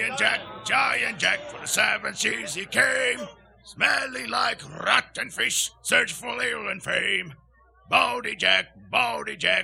Giant Jack, for the 7 seas he came, smelling like rotten fish, search for ale and fame. Baldy Jack,